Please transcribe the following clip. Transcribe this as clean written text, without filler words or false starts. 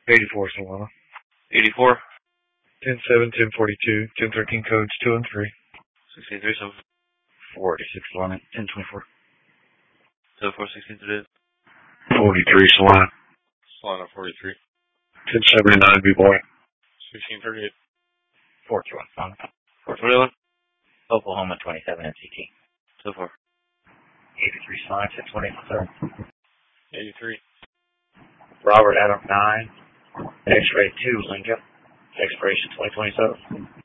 84 Solana. 84. 10-7, 10-42, 10-13 codes 2 and 3. 16-3, 46 Solana. 10-24. 7-4, 16-3. 43 Solana. Solana 43. 10-79 B-Boy. 16-38. 421 Solana. 421. Oklahoma 27 MCT. So far. 83 Solana. 10-20. 83. Robert Adam 9. X-ray 2 Lincoln. Expiration 2027.